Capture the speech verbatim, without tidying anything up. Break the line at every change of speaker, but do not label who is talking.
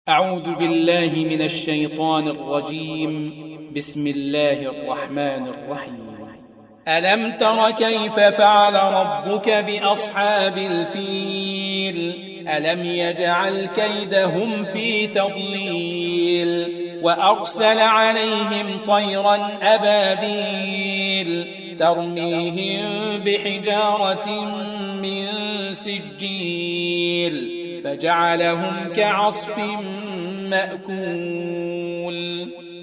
أعوذ بالله من الشيطان الرجيم. بسم الله الرحمن الرحيم. ألم تر كيف فعل ربك بأصحاب الفيل؟ ألم يجعل كيدهم في تضليل وأرسل عليهم طيرا أبابيل ترميهم بحجارة من سجيل فجعلهم كعصف مأكول.